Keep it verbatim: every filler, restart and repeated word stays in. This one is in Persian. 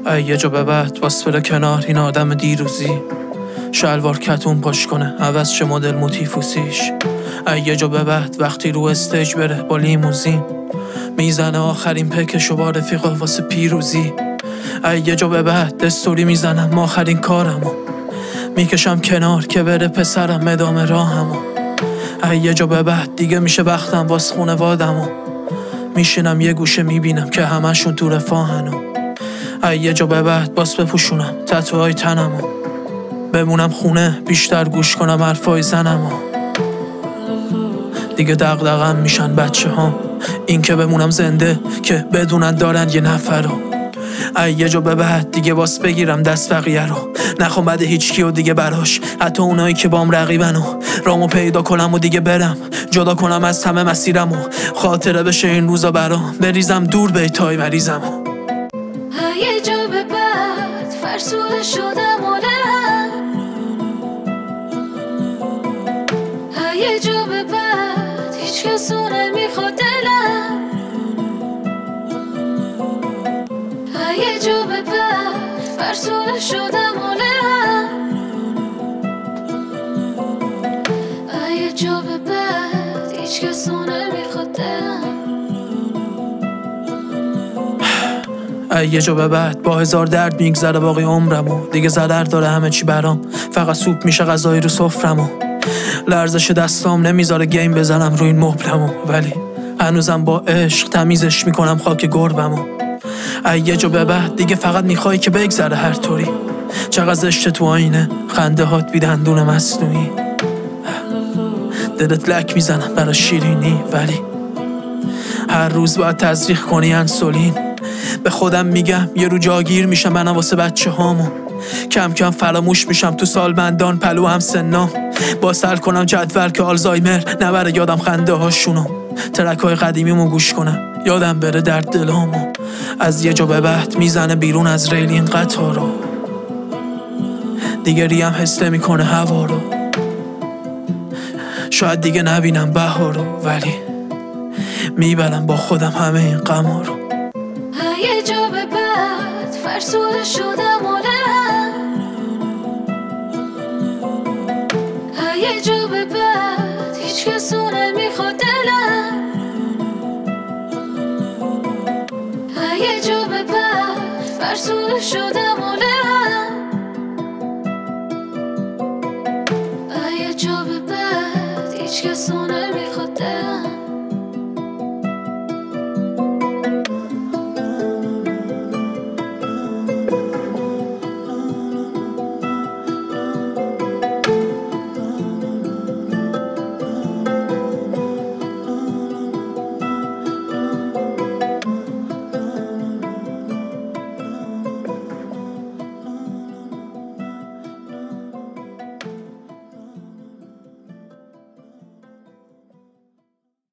یه جا به بعد باس بره کنار این آدم دیروزی، شلوار کتون پاش کنه عوض شه مدل موتیفوسیش. یه جا به بعد وقتی رو استیج بره با لیموزین، میزنه آخرین پکشو با رفیقا واسه پیروزی. یه جا به بعد استوری میزنم آخرین کارمو، میکشم کنار که بره پسرم ادامه راهمو. یه جا به بعد دیگه میشه وقتم واس خونوادمو، میشینم یه گوشه میبینم که همشون تو رفاهنو. یه جا به بعد باس بپوشونم تتوهای تنمو، بمونم خونه بیشتر گوش کنم حرفای زنمو. دیگه دغدغم میشن بچه هم، این که بمونم زنده که بدونن دارن یه نفرو. یه جا به بعد دیگه باس بگیرم دست بقیه رو، نخوام بده هیچ کیو دیگه براش، حتی اونایی که بام رقیبنو. رامو پیدا کنم و دیگه برم، جدا کنم از همه مسیرمو، خاطره بشه این روزا برام، بریزم دور بیتای مریضمو. یه جا به بعد فرسوده شدم و یه جا به بعد هیچ کسو نمیخواد دلم. یه جا به بعد فرسوده شدم و یه جا به بعد هیچ کسو نمیخواد دلم. یه جا به بعد با هزار درد میگذره باقی عمرمو، دیگه ضرر داره همه چی برام، فقط سوپ میشه غذایی رو سفرمو. لرزش دستام نمیذاره گیم بزنم روی این مبلمو، ولی هنوزم با عشق تمیزش میکنم خاک گربمو. یه جا به بعد دیگه فقط میخوای که بگذره هر طوری، چقدر زشته تو آینه خنده هات بی دندون مصنوعی. دلت لک میزنم برا شیرینی، ولی هر روز باید تزریق کنی انسولین. به خودم میگم یه رو جاگیر میشم منم واسه بچه هامو، کم کم فراموش میشم تو سالمندان پلو هم سنام. با سر کنم جدول که آلزایمر نبره یادم خنده هاشونو، ترک های قدیمیمو گوش کنم یادم بره درد دلامو. از یه جا به بعد میزنه بیرون از ریل این قطارو، دیگه ریم حس میکنه هوا رو، شاید دیگه نبینم بهارو، ولی میبرم با خودم همه این غما رو. یه جا به بعد فرسوده شدم و یه جا به بعد هیچ کسو نمیخواد دلم. یه جا به بعد فرسوده شدم و یه جا به بعد هیچ کسو